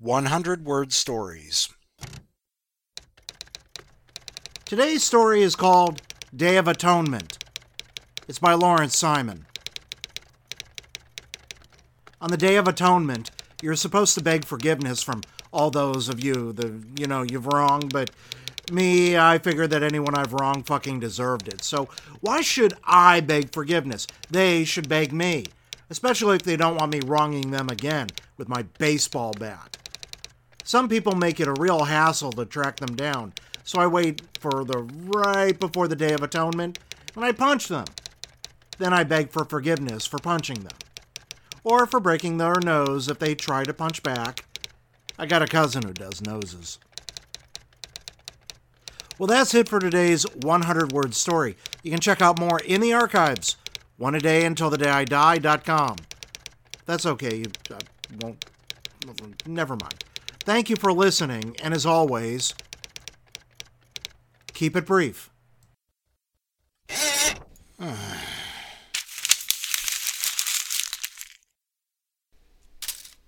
100 Word Stories. Today's story is called Day of Atonement. It's by Lawrence Simon. On the Day of Atonement, you're supposed to beg forgiveness from all those of you you've wronged, but me, I figured that anyone I've wronged fucking deserved it. So why should I beg forgiveness? They should beg me, especially if they don't want me wronging them again with my baseball bat. Some people make it a real hassle to track them down, so I wait for right before the Day of Atonement, and I punch them. Then I beg for forgiveness for punching them, or for breaking their nose if they try to punch back. I got a cousin who does noses. Well, that's it for today's 100-word story. You can check out more in the archives, oneadayuntilthedayidie.com. That's okay, never mind. Thank you for listening, and as always, keep it brief.